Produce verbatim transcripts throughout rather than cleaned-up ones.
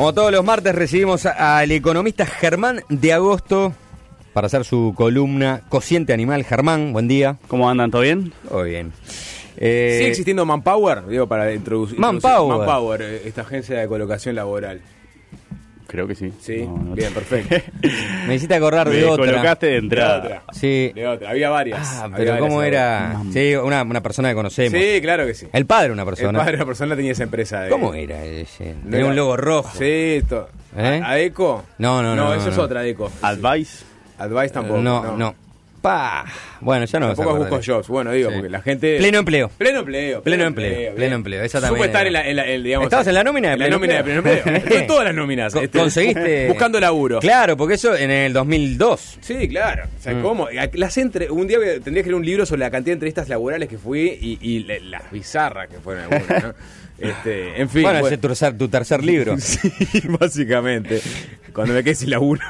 Como todos los martes recibimos al economista Germán de Agosto para hacer su columna Cociente Animal. Germán, buen día. ¿Cómo andan? ¿Todo bien? Todo bien. Eh, ¿Sigue existiendo Manpower? Digo, para introducir. Manpower. Manpower, esta agencia de colocación laboral. Creo que sí. Sí, no, no bien, perfecto. Me hiciste acordar de Me otra. colocaste de entrada. De otra. Sí. De otra. Había varias. Ah, Había pero varias ¿cómo ahora. era? Sí, una, una persona que conocemos. Sí, claro que sí. El padre de una persona. El padre de una persona tenía esa empresa. De... ¿Cómo era ese? No Tenía era- un logo rojo. Sí, esto. ¿Eh? ¿Adeco? No, no, no, No, no, eso no. es otra Adeco. Advice. Advice tampoco. No, no. Pa. Bueno, ya no vas a Tampoco acordar. busco jobs. Bueno, digo, Sí. porque la gente. Pleno empleo. Pleno empleo. Pleno empleo, pleno empleo, esa también Supe estar era. en la, en la- en, digamos, ¿Estabas en la nómina de en la pleno nómina de empleo? pleno empleo. Estuve en todas las nóminas. Co- este, conseguiste- Buscando laburo. Claro, porque eso en el dos mil dos. Sí, claro. O sea, Mm. ¿cómo? Las entre... Un día voy a- tendría que leer un libro sobre la cantidad de entrevistas laborales que fui y, y la- las bizarras que fueron algunas, ¿no? Este, en fin. Bueno, pues- ese es tu tercer, tu tercer libro. Sí, básicamente. Cuando me quedé sin laburo,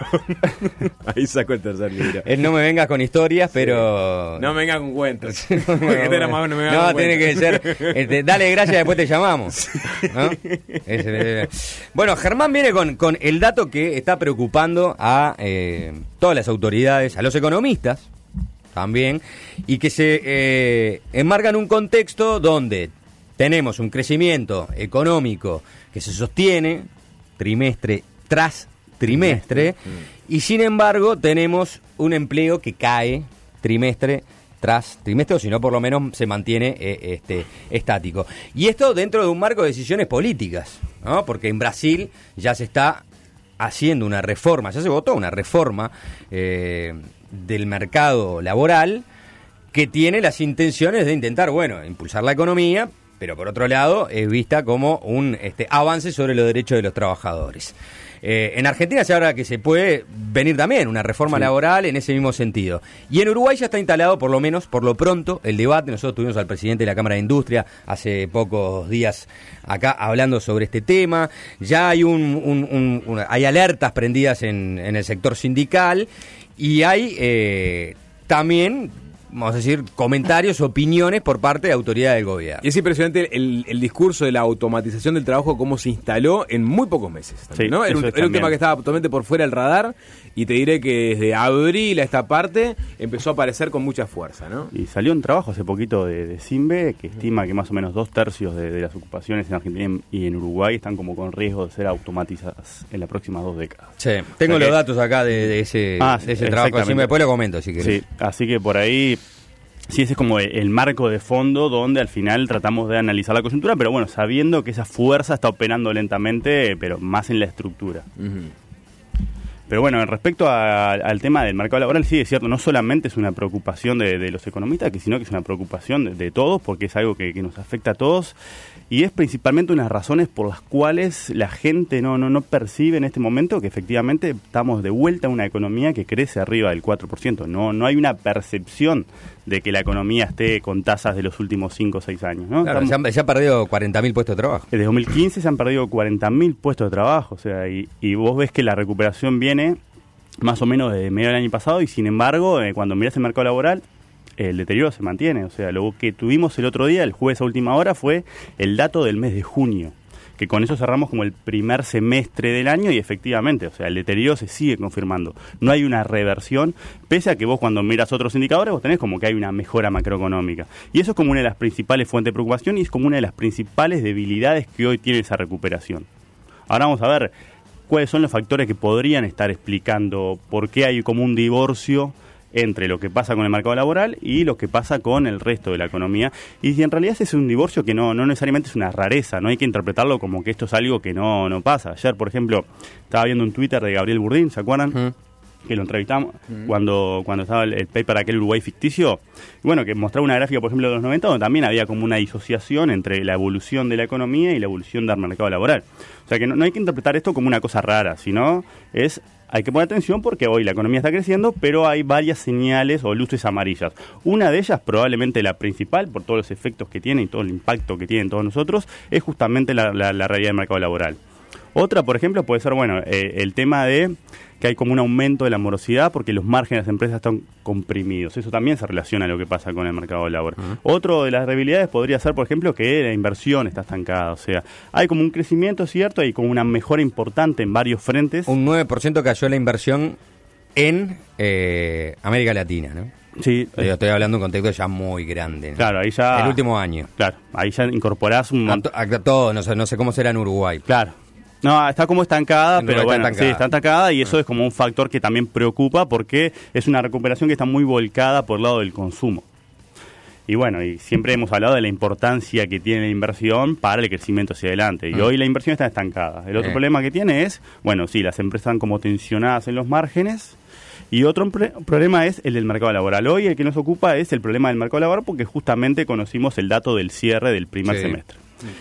ahí saco el tercer libro. Él no me vengas con historias, pero... No me venga con cuentos. No, Porque este era más, no me venga no, con tiene que cuentos. ser. Este, dale gracias, después te llamamos. ¿No? Ese- bueno, Germán viene con, con el dato que está preocupando a eh, todas las autoridades, a los economistas también, y que se eh, enmarca en un contexto donde tenemos un crecimiento económico que se sostiene trimestre tras trimestre, y sin embargo tenemos un empleo que cae trimestre tras trimestre, o si no por lo menos se mantiene eh, este, estático. Y esto dentro de un marco de decisiones políticas, ¿no? Porque en Brasil ya se está haciendo una reforma, ya se votó una reforma eh, del mercado laboral que tiene las intenciones de intentar, bueno, impulsar la economía, pero por otro lado es vista como un este, avance sobre los derechos de los trabajadores. Eh, en Argentina se habla que se puede venir también una reforma Sí. laboral en ese mismo sentido. Y en Uruguay ya está instalado, por lo menos, por lo pronto, el debate. Nosotros tuvimos al presidente de la Cámara de Industria hace pocos días acá hablando sobre este tema. Ya hay un, un- un- una- hay alertas prendidas en, en el sector sindical y hay eh, también, vamos a decir, comentarios, opiniones por parte de autoridades del gobierno. Y es impresionante el, el discurso de la automatización del trabajo, cómo se instaló en muy pocos meses. también, Sí, ¿no? Era, un, eso es era un también. tema que estaba totalmente por fuera del radar, y te diré que desde abril a esta parte empezó a aparecer con mucha fuerza, ¿no? Y salió un trabajo hace poquito de, de Simbe que estima que más o menos dos tercios de, de las ocupaciones en Argentina y en Uruguay están como con riesgo de ser automatizadas en las próximas dos décadas. Sí, tengo O sea los que- datos acá de, de ese, Ah, de ese sí, trabajo. exactamente. Así me- después lo comento si querés. Sí, así que por ahí, sí, ese es como el marco de fondo donde al final tratamos de analizar la coyuntura, pero bueno, sabiendo que esa fuerza está operando lentamente, pero más en la estructura. Ujú. Pero bueno, respecto a- al tema del mercado laboral, sí, es cierto, no solamente es una preocupación de, de los economistas, que sino que es una preocupación de, de todos, porque es algo que, que nos afecta a todos, y es principalmente unas razones por las cuales la gente no, no, no percibe en este momento que efectivamente estamos de vuelta a una economía que crece arriba del cuatro por ciento. No, no hay una percepción de que la economía esté con tasas de los últimos cinco o seis años, ¿no? Claro, Estamos- se han, se han perdido cuarenta mil puestos de trabajo. desde dos mil quince se han perdido cuarenta mil puestos de trabajo, o sea, y, y vos ves que la recuperación viene más o menos desde medio del año pasado, y sin embargo, eh, cuando mirás el mercado laboral, el deterioro se mantiene. O sea, lo que tuvimos el otro día, el jueves a última hora, fue el dato del mes de junio, que con eso cerramos como el primer semestre del año, y efectivamente, o sea, el deterioro se sigue confirmando. No hay una reversión, pese a que vos cuando miras otros indicadores, vos tenés como que hay una mejora macroeconómica. Y eso es como una de las principales fuentes de preocupación, y es como una de las principales debilidades que hoy tiene esa recuperación. Ahora vamos a ver cuáles son los factores que podrían estar explicando por qué hay como un divorcio entre lo que pasa con el mercado laboral y lo que pasa con el resto de la economía. Y si en realidad ese es un divorcio que no, no necesariamente es una rareza, no hay que interpretarlo como que esto es algo que no, no pasa. Ayer, por ejemplo, estaba viendo un Twitter de Gabriel Burdín, ¿se acuerdan? Ujú. Que lo entrevistamos cuando, cuando estaba el, el paper aquel Uruguay ficticio, y bueno, que mostraba una gráfica, por ejemplo, de los noventa, donde también había como una disociación entre la evolución de la economía y la evolución del mercado laboral. O sea que no, no hay que interpretar esto como una cosa rara, sino es, hay que poner atención porque hoy la economía está creciendo, pero hay varias señales o luces amarillas. Una de ellas, probablemente la principal, por todos los efectos que tiene y todo el impacto que tiene en todos nosotros, es justamente la, la, la realidad del mercado laboral. Otra, por ejemplo, puede ser, bueno, eh, el tema de que hay como un aumento de la morosidad porque los márgenes de las empresas están comprimidos. Eso también se relaciona a lo que pasa con el mercado laboral. Uh-huh. Otro de las debilidades podría ser, por ejemplo, que la inversión está estancada. O sea, hay como un crecimiento, ¿cierto? Hay como una mejora importante en varios frentes. Un nueve por ciento cayó la inversión en eh, América Latina, ¿no? Sí. Yo estoy hablando de un contexto ya muy grande, ¿no? Claro, ahí ya... El último año. Claro, ahí ya incorporás un... A, to- a todo, no sé, no sé cómo será en Uruguay. Claro. No, está como estancada, En pero Uruguay bueno, está estancada. sí, está estancada y eso es como un factor que también preocupa porque es una recuperación que está muy volcada por el lado del consumo. Y bueno, y siempre hemos hablado de la importancia que tiene la inversión para el crecimiento hacia adelante. Y Mm. hoy la inversión está estancada. El otro Eh. problema que tiene es, bueno, sí, las empresas están como tensionadas en los márgenes. Y otro pre- problema es el del mercado laboral. Hoy el que nos ocupa es el problema del mercado laboral porque justamente conocimos el dato del cierre del primer Sí. semestre.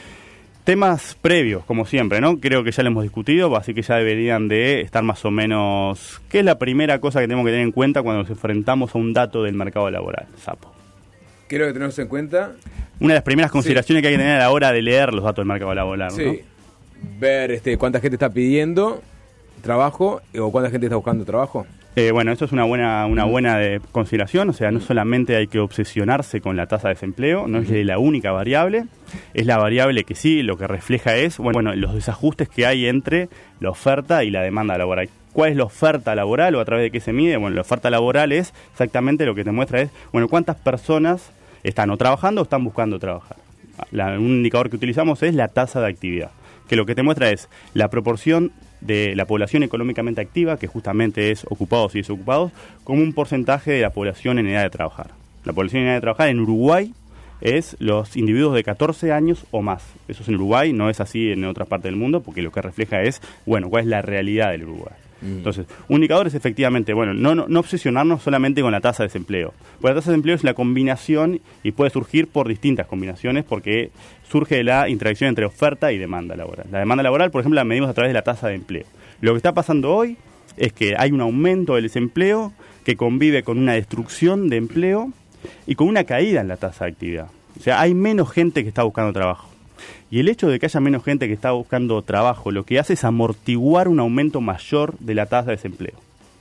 Temas previos, como siempre, ¿no? Creo que ya lo hemos discutido, así que ya deberían de estar más o menos... ¿Qué es la primera cosa que tenemos que tener en cuenta cuando nos enfrentamos a un dato del mercado laboral, Sapo? ¿Qué es lo que tenemos en cuenta? Una de las primeras consideraciones sí. que hay que tener a la hora de leer los datos del mercado laboral, Sí. ¿no? Ver este, cuánta gente está pidiendo trabajo o cuánta gente está buscando trabajo. Eh, bueno, eso es una buena una buena de consideración, o sea, no solamente hay que obsesionarse con la tasa de desempleo, no es la única variable, es la variable que sí, lo que refleja es, bueno, los desajustes que hay entre la oferta y la demanda laboral. ¿Cuál es la oferta laboral o a través de qué se mide? Bueno, la oferta laboral es exactamente lo que te muestra es, bueno, cuántas personas están o trabajando o están buscando trabajar. La, un indicador que utilizamos es la tasa de actividad, que lo que te muestra es la proporción de la población económicamente activa, que justamente es ocupados y desocupados, como un porcentaje de la población en edad de trabajar. La población en edad de trabajar en Uruguay es los individuos de catorce años o más. Eso es en Uruguay, no es así en otras partes del mundo, porque lo que refleja es, bueno, cuál es la realidad del Uruguay. Mm. Entonces, un indicador es efectivamente, bueno, no, no, no obsesionarnos solamente con la tasa de desempleo. Porque la tasa de desempleo es la combinación y puede surgir por distintas combinaciones porque surge de la interacción entre oferta y demanda laboral. La demanda laboral, por ejemplo, la medimos a través de la tasa de empleo. Lo que está pasando hoy es que hay un aumento del desempleo que convive con una destrucción de empleo y con una caída en la tasa de actividad. O sea, hay menos gente que está buscando trabajo. Y el hecho de que haya menos gente que está buscando trabajo, lo que hace es amortiguar un aumento mayor de la tasa de desempleo.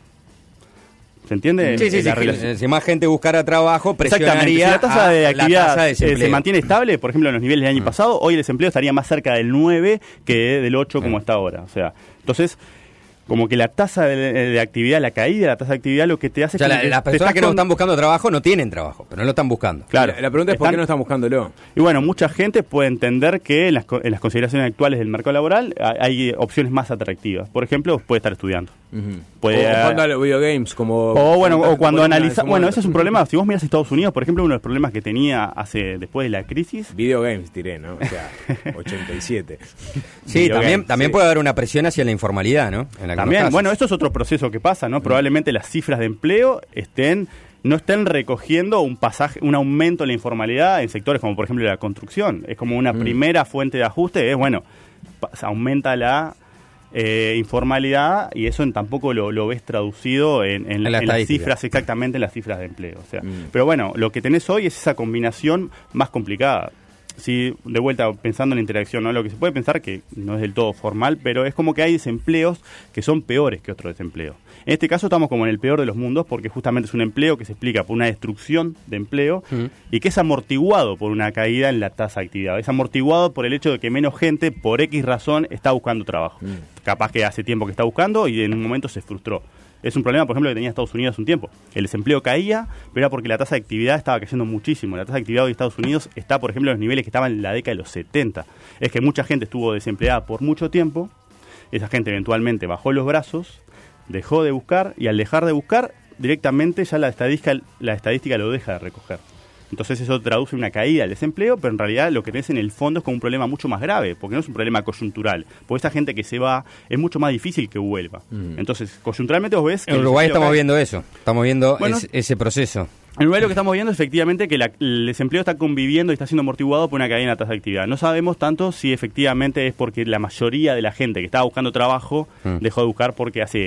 ¿Se entiende? Sí, sí, la sí. relación? Si más gente buscara trabajo, presionaría si la tasa a de la actividad tasa de eh, desempleo. se mantiene estable, por ejemplo, en los niveles del año Mm. pasado, hoy el desempleo estaría más cerca del nueve que del ocho como Mm. está ahora. O sea, entonces, como que la tasa de, de actividad, la caída de la tasa de actividad, lo que te hace O sea, es la- como que las te personas estás que no con- están buscando trabajo no tienen trabajo, pero no lo están buscando. Claro. La, la pregunta es por Están- qué no están buscándolo. Y bueno, mucha gente puede entender que en las, co- en las consideraciones actuales del mercado laboral hay, hay opciones más atractivas. Por ejemplo, puede estar estudiando. Uh-huh. Puede- o jugando a los videogames como... O bueno, o cuando como- analiza, como- bueno, ese es un problema. Si vos miras Estados Unidos, por ejemplo, uno de los problemas que tenía hace después de la crisis. Videogames, tiré, ¿no? O sea, ochenta y siete. Sí, Video también, games, también sí. puede haber una presión hacia la informalidad, ¿no? En algunos También, casos. bueno, esto es otro proceso que pasa, ¿no? Probablemente las cifras de empleo estén no estén recogiendo un pasaje, un aumento en la informalidad en sectores como por ejemplo la construcción. Es como una Mm. primera fuente de ajuste, es bueno, pa- aumenta la eh, informalidad y eso en, tampoco lo, lo ves traducido en, en- En la en las estadística. cifras, exactamente en las cifras de empleo. O sea, Mm. pero bueno, lo que tenés hoy es esa combinación más complicada. Sí, de vuelta pensando en la interacción, ¿no? Lo que se puede pensar que no es del todo formal, pero es como que hay desempleos que son peores que otros desempleos. En este caso estamos como en el peor de los mundos porque justamente es un empleo que se explica por una destrucción de empleo Mm. y que es amortiguado por una caída en la tasa de actividad. Es amortiguado por el hecho de que menos gente, por X razón, está buscando trabajo. Mm. Capaz que hace tiempo que está buscando y en un momento se frustró. Es un problema, por ejemplo, que tenía Estados Unidos hace un tiempo. El desempleo caía, pero era porque la tasa de actividad estaba cayendo muchísimo. La tasa de actividad de Estados Unidos está, por ejemplo, en los niveles que estaban en la década de los setenta. Es que mucha gente estuvo desempleada por mucho tiempo. Esa gente eventualmente bajó los brazos, dejó de buscar y al dejar de buscar, directamente ya la estadística, la estadística lo deja de recoger. Entonces eso traduce una caída del desempleo, pero en realidad lo que tenés en el fondo es como un problema mucho más grave, porque no es un problema coyuntural. Porque esa gente que se va es mucho más difícil que vuelva. Mm. Entonces, coyunturalmente vos ves que En el Uruguay desempleo estamos cae. viendo eso. Estamos viendo Bueno, es- ese proceso. En Uruguay lo que estamos viendo es efectivamente que la- el desempleo está conviviendo y está siendo amortiguado por una caída en la tasa de actividad. No sabemos tanto si efectivamente es porque la mayoría de la gente que estaba buscando trabajo Mm. dejó de buscar porque hace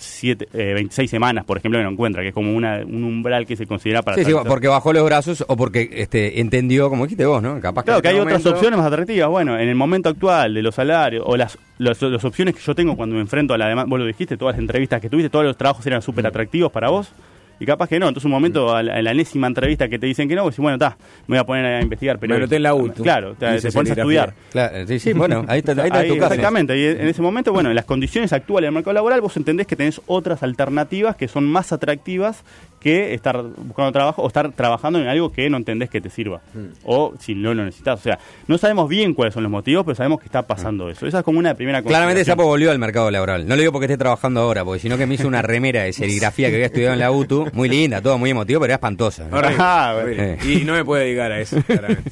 siete, eh, veintiséis semanas, por ejemplo, que no encuentra, que es como una, un umbral que se considera para... Sí, sí, porque bajó los brazos o porque este entendió, como dijiste vos, ¿no? Capaz Claro, que, que hay en este otras momento... opciones más atractivas. Bueno, en el momento actual de los salarios o las, las, las opciones que yo tengo cuando me enfrento a la demanda, vos lo dijiste, todas las entrevistas que tuviste, todos los trabajos eran súper atractivos para vos. Y capaz que no, entonces un momento, a la, a la enésima entrevista que te dicen que no, vos decís, bueno, está, me voy a poner a investigar. Pero me anoté en la U. Claro, te, te pones a estudiar. Claro, sí, sí, bueno, ahí está, ahí está Ahí, tu caso. exactamente, y en ese momento, bueno, en las condiciones actuales del mercado laboral, vos entendés que tenés otras alternativas que son más atractivas que estar buscando trabajo o estar trabajando en algo que no entendés que te sirva. Mm. O si no lo necesitas. O sea, no sabemos bien cuáles son los motivos, pero sabemos que está pasando mm. eso. Esa es como una primera consideración. Claramente Sapo volvió al mercado laboral. No lo digo porque esté trabajando ahora, porque sino que me hizo una remera de serigrafía que había estudiado en la U T U. Muy linda, todo muy emotivo, pero era espantosa, ¿no? Horrible, ah, horrible. Eh. Y no me puede dedicar a eso, claramente.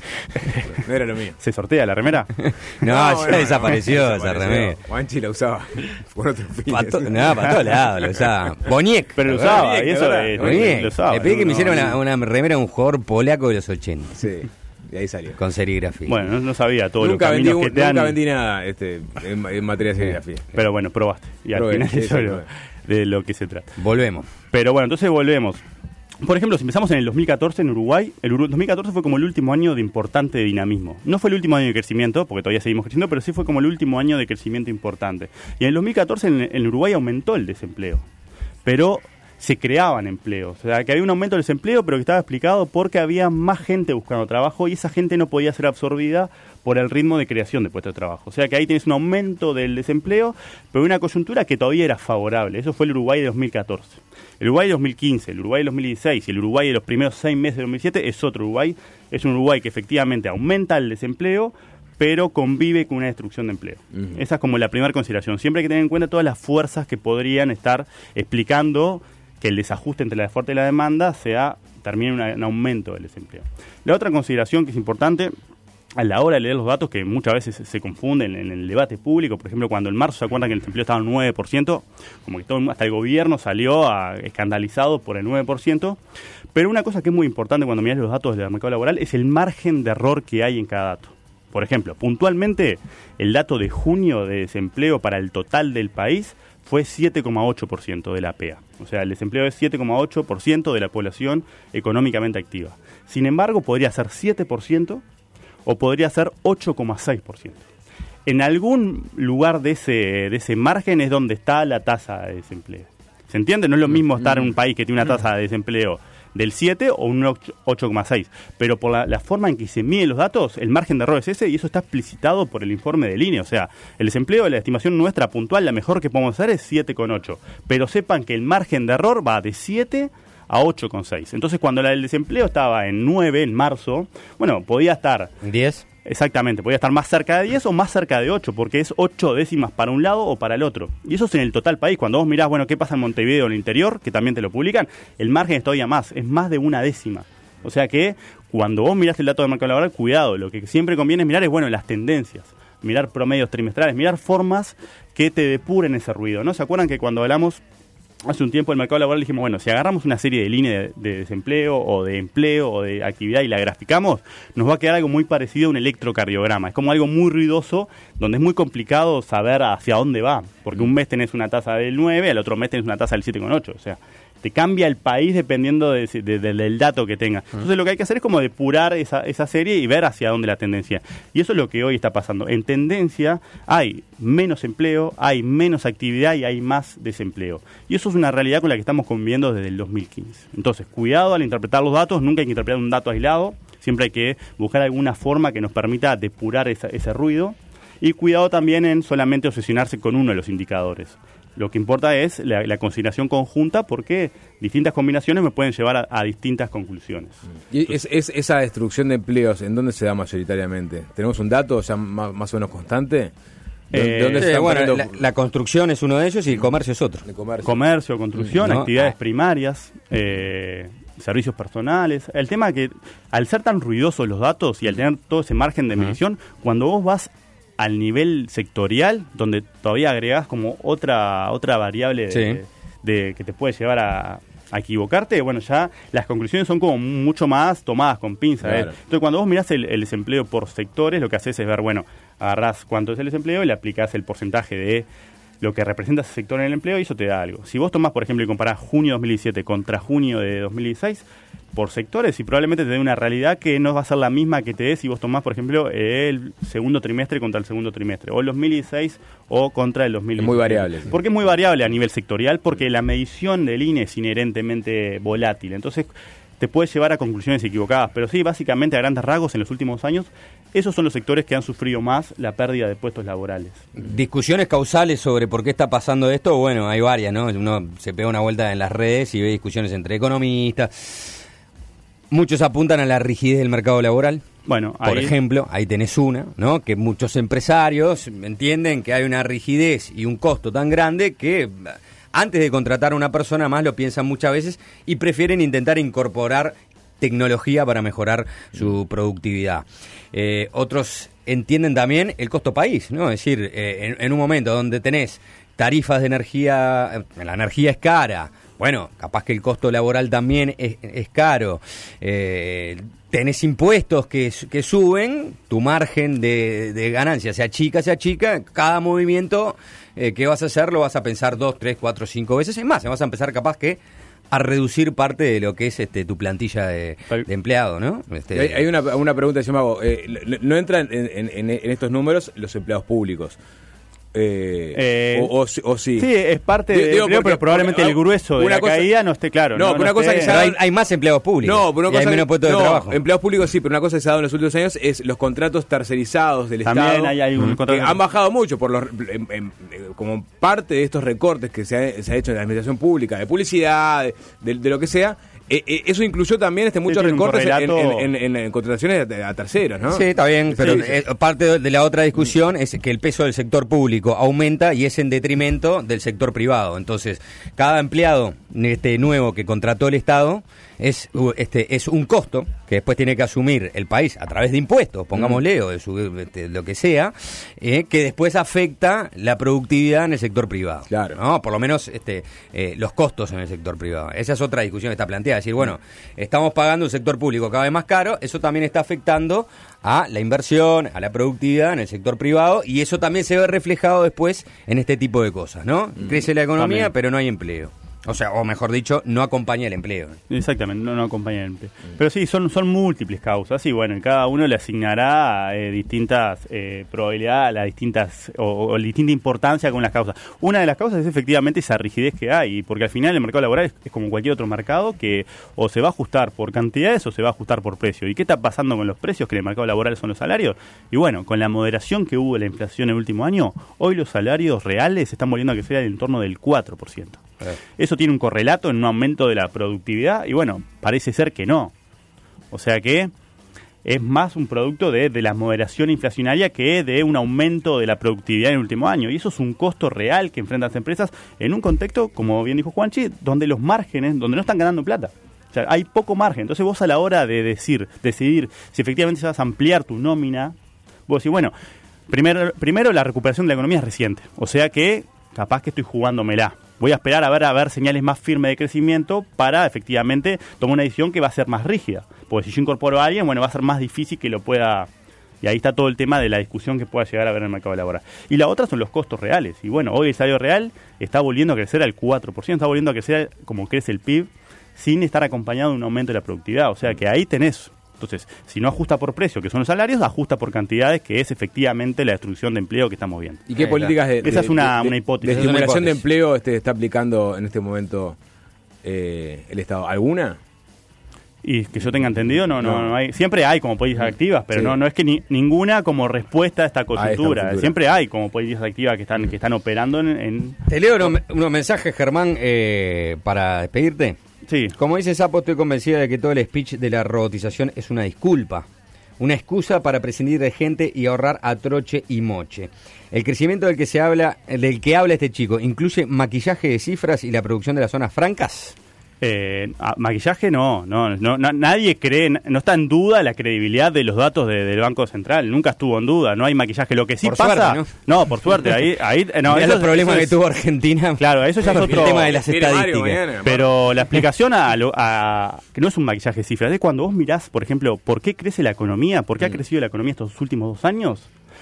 No era lo mío. ¿Se sortea la remera? No, no ya bueno, desapareció, no, esa remera. Juanchi la usaba por otro fin. Pa to, no, para todos lados lo usaba. Boniek. Pero lo usaba, Boniek, y eso es, Boniek. Lo usaba. Le pedí que no, me hiciera no, una, una remera de un jugador polaco de los ochenta. Sí. De ahí salió. Con serigrafía. Bueno, no, no sabía todo nunca lo vendí, que te Nunca han... vendí nada este, en, en materia de serigrafía. Pero bueno, probaste. Y al Probé, final sí, eso sí, lo, de lo que se trata. Volvemos. Pero bueno, entonces volvemos. Por ejemplo, si empezamos en el dos mil catorce en Uruguay, el dos mil catorce fue como el último año de importante dinamismo. No fue el último año de crecimiento, porque todavía seguimos creciendo, pero sí fue como el último año de crecimiento importante. Y en el dos mil catorce en, en Uruguay aumentó el desempleo, pero se creaban empleos. O sea, que había un aumento del desempleo, pero que estaba explicado porque había más gente buscando trabajo y esa gente no podía ser absorbida por el ritmo de creación de puestos de trabajo. O sea que ahí tienes un aumento del desempleo, pero una coyuntura que todavía era favorable. Eso fue el Uruguay de dos mil catorce. El Uruguay de dos mil quince, el Uruguay de dos mil dieciséis y el Uruguay de los primeros seis meses de dos mil siete es otro Uruguay. Es un Uruguay que efectivamente aumenta el desempleo, pero convive con una destrucción de empleo. Uh-huh. Esa es como la primera consideración. Siempre hay que tener en cuenta todas las fuerzas que podrían estar explicando que el desajuste entre la oferta y la demanda sea termine en un aumento del desempleo. La otra consideración que es importante a la hora de leer los datos, que muchas veces se confunden en el debate público, por ejemplo, cuando en marzo se acuerdan que el desempleo estaba en nueve por ciento, como que todo, hasta el gobierno salió a, escandalizado por el nueve por ciento, pero una cosa que es muy importante cuando miras los datos del mercado laboral es el margen de error que hay en cada dato. Por ejemplo, puntualmente, el dato de junio de desempleo para el total del país fue siete coma ocho por ciento de la P E A. O sea, el desempleo es siete coma ocho por ciento de la población económicamente activa. Sin embargo, podría ser siete por ciento o podría ser ocho coma seis por ciento. En algún lugar de ese, de ese margen es donde está la tasa de desempleo. ¿Se entiende? No es lo mismo estar en un país que tiene una tasa de desempleo del siete o un ocho coma seis. Pero por la, la forma en que se miden los datos, el margen de error es ese y eso está explicitado por el informe de línea. O sea, el desempleo, la estimación nuestra puntual, la mejor que podemos hacer es siete coma ocho. Pero sepan que el margen de error va de siete a ocho coma seis. Entonces, cuando la del desempleo estaba en nueve, en marzo, bueno, podía estar... ¿diez? Exactamente, podía estar más cerca de diez o más cerca de ocho, porque es ocho décimas para un lado o para el otro. Y eso es en el total país. Cuando vos mirás, bueno, qué pasa en Montevideo, en el interior, que también te lo publican, el margen es todavía más, es más de una décima. O sea que cuando vos mirás el dato del mercado laboral, cuidado, lo que siempre conviene mirar es, bueno, las tendencias, mirar promedios trimestrales, mirar formas que te depuren ese ruido, ¿no? ¿Se acuerdan que cuando hablamos hace un tiempo del mercado laboral dijimos, bueno, si agarramos una serie de líneas de, de desempleo o de empleo o de actividad y la graficamos, nos va a quedar algo muy parecido a un electrocardiograma. Es como algo muy ruidoso, donde es muy complicado saber hacia dónde va, porque un mes tenés una tasa del nueve, al otro mes tenés una tasa del siete coma ocho, o sea, te cambia el país dependiendo de, de, de, del dato que tenga. Entonces lo que hay que hacer es como depurar esa, esa serie y ver hacia dónde la tendencia. Y eso es lo que hoy está pasando. En tendencia hay menos empleo, hay menos actividad y hay más desempleo. Y eso es una realidad con la que estamos conviviendo desde el dos mil quince. Entonces, cuidado al interpretar los datos, nunca hay que interpretar un dato aislado, siempre hay que buscar alguna forma que nos permita depurar esa, ese ruido. Y cuidado también en solamente obsesionarse con uno de los indicadores. Lo que importa es la, la consideración conjunta porque distintas combinaciones me pueden llevar a, a distintas conclusiones. ¿Y es, es esa destrucción de empleos en dónde se da mayoritariamente? ¿Tenemos un dato ya más, más o menos constante? ¿De, eh, de dónde se eh, bueno, poniendo... la, la construcción es uno de ellos y el comercio es otro. El comercio. Comercio, construcción, ¿no? actividades ah. primarias, eh, servicios personales. El tema es que al ser tan ruidosos los datos y al tener todo ese margen de medición, uh-huh. cuando vos vas al nivel sectorial, donde todavía agregás como otra otra variable de, sí. de, que te puede llevar a, a equivocarte, bueno, ya las conclusiones son como mucho más tomadas con pinzas. Claro. ¿eh? Entonces, cuando vos mirás el, el desempleo por sectores, lo que haces es ver, bueno, agarrás cuánto es el desempleo y le aplicás el porcentaje de lo que representa ese sector en el empleo, y eso te da algo. Si vos tomás, por ejemplo, y comparás junio de dos mil diecisiete contra junio de dos mil dieciséis, por sectores, y probablemente te dé una realidad que no va a ser la misma que te dé si vos tomás, por ejemplo, el segundo trimestre contra el segundo trimestre, o el dos mil dieciséis o contra el dos mil diecisiete. Es muy variable. Sí. ¿Por qué es muy variable a nivel sectorial? Porque la medición del I N E es inherentemente volátil. Entonces, te puede llevar a conclusiones equivocadas. Pero sí, básicamente, a grandes rasgos, en los últimos años, esos son los sectores que han sufrido más la pérdida de puestos laborales. Discusiones causales sobre por qué está pasando esto, bueno, hay varias, ¿no? Uno se pega una vuelta en las redes y ve discusiones entre economistas. Muchos apuntan a la rigidez del mercado laboral. Bueno, por ahí... ejemplo, ahí tenés una, ¿no? Que muchos empresarios entienden que hay una rigidez y un costo tan grande que antes de contratar a una persona más lo piensan muchas veces y prefieren intentar incorporar tecnología para mejorar su productividad. Eh, otros entienden también el costo país, ¿no? Es decir, eh, en, en un momento donde tenés tarifas de energía, la energía es cara, bueno, capaz que el costo laboral también es, es caro, eh, tenés impuestos que, que suben, tu margen de, de ganancia se achica, se achica, cada movimiento eh, que vas a hacer lo vas a pensar dos, tres, cuatro, cinco veces, es más, vas a empezar capaz que a reducir parte de lo que es este tu plantilla de, de empleado, ¿no? Este, hay, hay una, una pregunta que yo me hago, eh, no entran en, en, en estos números los empleados públicos. Eh, eh, o, o, o sí. Sí, es parte de Digo, empleo, porque, pero probablemente porque, el grueso de una la cosa, caída no esté claro. No, no, pero una no cosa esté, que se ha dado, hay, hay más empleados públicos. No, pero una cosa y hay menos puestos no, de trabajo. Empleados públicos sí, pero una cosa que se ha dado en los últimos años es los contratos tercerizados del También Estado. Hay, hay un contrato... que han bajado mucho por los en, en, como parte de estos recortes que se ha, se ha hecho en la administración pública, de publicidad, de, de, de lo que sea. Eh, eh, eso incluyó también este muchos sí, recortes en, en, en, en contrataciones a, a terceros, ¿no? Sí, está bien, pero sí, sí. Eh, parte de, de la otra discusión es que el peso del sector público aumenta y es en detrimento del sector privado. Entonces, cada empleado este nuevo que contrató el Estado es este es un costo que después tiene que asumir el país a través de impuestos, pongámosle, mm. o de su, este, lo que sea, eh, que después afecta la productividad en el sector privado. Claro. ¿No? Por lo menos este eh, los costos en el sector privado. Esa es otra discusión que está planteada. Es decir, bueno, estamos pagando un sector público cada vez más caro, eso también está afectando a la inversión, a la productividad en el sector privado, y eso también se ve reflejado después en este tipo de cosas, ¿no? Mm. Crece la economía, también. Pero no hay empleo. O sea, o mejor dicho, no acompaña el empleo. Exactamente, no, no acompaña el empleo. Pero sí, son, son múltiples causas y bueno, cada uno le asignará eh, distintas eh, probabilidades, las distintas o, o distinta importancia con las causas. Una de las causas es efectivamente esa rigidez que hay, porque al final el mercado laboral es, es como cualquier otro mercado que o se va a ajustar por cantidades o se va a ajustar por precio. ¿Y qué está pasando con los precios? Que en el mercado laboral son los salarios. Y bueno, con la moderación que hubo en la inflación el último año, hoy los salarios reales están volviendo a crecer en torno del cuatro por ciento. Eso tiene un correlato en un aumento de la productividad y bueno, parece ser que no. O sea que es más un producto de, de la moderación inflacionaria que de un aumento de la productividad en el último año. Y eso es un costo real que enfrentan las empresas en un contexto, como bien dijo Juanchi, donde los márgenes, donde no están ganando plata. O sea, hay poco margen. Entonces vos a la hora de decir, decidir si efectivamente vas a ampliar tu nómina, vos decís, bueno, primero, primero la recuperación de la economía es reciente. O sea que capaz que estoy jugándomela. Voy a esperar a ver a ver señales más firmes de crecimiento para efectivamente tomar una decisión que va a ser más rígida. Porque si yo incorporo a alguien, bueno, va a ser más difícil que lo pueda... Y ahí está todo el tema de la discusión que pueda llegar a haber en el mercado laboral. Y la otra son los costos reales. Y bueno, hoy el salario real está volviendo a crecer al cuatro por ciento, está volviendo a crecer como crece el P I B, sin estar acompañado de un aumento de la productividad. O sea que ahí tenés... Entonces, si no ajusta por precio, que son los salarios, ajusta por cantidades, que es efectivamente la destrucción de empleo que estamos viendo. ¿Y qué políticas de, de, Esa es una, de, una hipótesis. de estimulación de empleo este, está aplicando en este momento eh, el Estado? ¿Alguna? Y que yo tenga entendido, no, no, no, no hay. Siempre hay como políticas activas, pero sí. no, no es que ni, ninguna como respuesta a esta coyuntura. Ah, esta siempre hay como políticas activas que están, que están operando en, en... Te leo unos, unos mensajes, Germán, eh, para despedirte. Sí. Como dice Sapo, estoy convencida de que todo el speech de la robotización es una disculpa, una excusa para prescindir de gente y ahorrar a troche y moche. El crecimiento del que se habla, del que habla este chico, incluye maquillaje de cifras y la producción de las zonas francas. Eh, maquillaje no, no, no, no, nadie cree, no está en duda la credibilidad de los datos de, del Banco Central, nunca estuvo en duda, no hay maquillaje. Lo que sí por pasa, suerte, ¿no? no, por suerte, ahí, ahí, no, eso, los problemas que es, tuvo Argentina. Claro, eso ya es otro el tema de las estadísticas. Mañana, pero la explicación a, lo, a que no es un maquillaje de cifras, es cuando vos mirás, por ejemplo, por qué crece la economía, por qué mm. ha crecido la economía estos últimos dos años.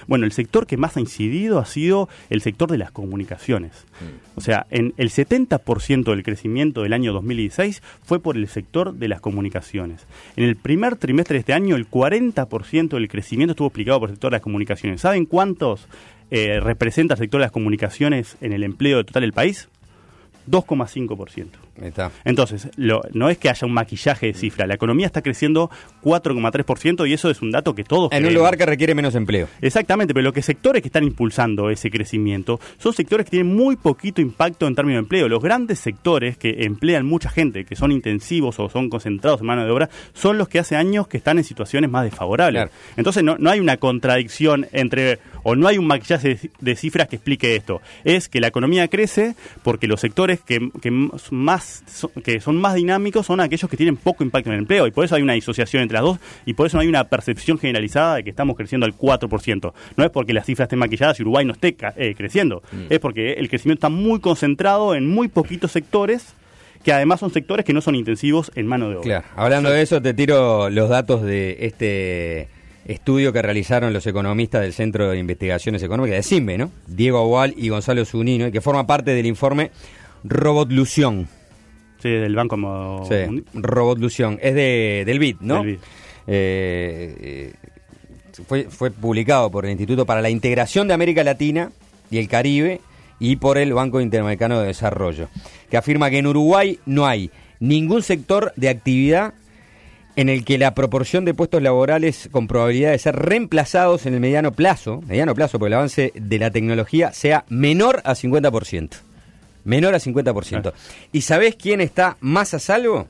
Bueno, el sector que más ha incidido ha sido el sector de las comunicaciones. O sea, en el setenta por ciento del crecimiento del año dos mil dieciséis fue por el sector de las comunicaciones. En el primer trimestre de este año, el cuarenta por ciento del crecimiento estuvo explicado por el sector de las comunicaciones. ¿Saben cuántos eh, representa el sector de las comunicaciones en el empleo total del país? dos coma cinco por ciento. Está. Entonces, lo, no es que haya un maquillaje de cifra. La economía está creciendo cuatro coma tres por ciento y eso es un dato que todos En creemos. un lugar que requiere menos empleo. Exactamente, pero lo que sectores que están impulsando ese crecimiento son sectores que tienen muy poquito impacto en términos de empleo. Los grandes sectores que emplean mucha gente, que son intensivos o son concentrados en mano de obra, son los que hace años que están en situaciones más desfavorables. Claro. Entonces, no, no hay una contradicción entre, o no hay un maquillaje de, de cifras que explique esto. Es que la economía crece porque los sectores que, que más que son más dinámicos son aquellos que tienen poco impacto en el empleo, y por eso hay una disociación entre las dos, y por eso no hay una percepción generalizada de que estamos creciendo al cuatro por ciento. No es porque las cifras estén maquilladas y Uruguay no esté eh, creciendo, mm. es porque el crecimiento está muy concentrado en muy poquitos sectores, que además son sectores que no son intensivos en mano de obra. Claro. Hablando de eso, te tiro los datos de este estudio que realizaron los economistas del Centro de Investigaciones Económicas de CIMBE, ¿no? Diego Agual y Gonzalo Zunino, y que forma parte del informe Robotlución. Sí, del Banco Mo... Sí, Robotlución. Es de, del B I D, ¿no? Del B I D. Eh, eh, fue, fue publicado por el Instituto para la Integración de América Latina y el Caribe y por el Banco Interamericano de Desarrollo, que afirma que en Uruguay no hay ningún sector de actividad en el que la proporción de puestos laborales con probabilidad de ser reemplazados en el mediano plazo, mediano plazo por el avance de la tecnología, sea menor a cincuenta por ciento. Menor a cincuenta por ciento. Ah. ¿Y sabés quién está más a salvo?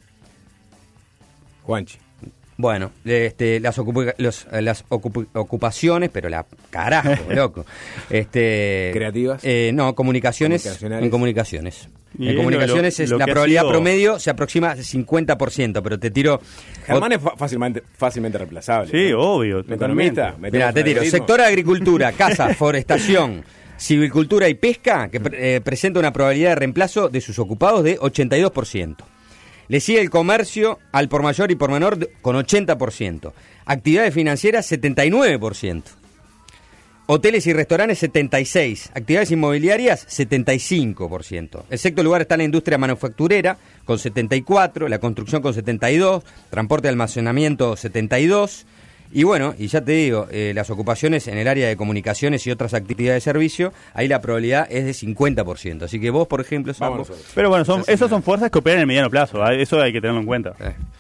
Juanchi. Bueno, este, las, ocupa, los, las ocup, ocupaciones, pero la carajo, loco. Este, ¿Creativas? Eh, no, comunicaciones. En comunicaciones. Y en comunicaciones lo, es, lo la probabilidad sido... promedio se aproxima al cincuenta por ciento, pero te tiro... Germán es fácilmente, fácilmente reemplazable. Sí, ¿no? obvio. Economista. Mira, te tiro. Sector agricultura, casa, forestación, silvicultura y pesca, que eh, presenta una probabilidad de reemplazo de sus ocupados de ochenta y dos por ciento. Le sigue el comercio al por mayor y por menor de, con ochenta por ciento. Actividades financieras, setenta y nueve por ciento. Hoteles y restaurantes, setenta y seis por ciento. Actividades inmobiliarias, setenta y cinco por ciento. El sexto lugar está la industria manufacturera, con setenta y cuatro por ciento. La construcción, con setenta y dos por ciento. Transporte y almacenamiento, setenta y dos por ciento. Y bueno, y ya te digo, eh, las ocupaciones en el área de comunicaciones y otras actividades de servicio, ahí la probabilidad es de cincuenta por ciento. Así que vos, por ejemplo, Sampo, pero bueno, son, esas son fuerzas que operan en el mediano plazo, ¿eh? Eso hay que tenerlo en cuenta. Eh.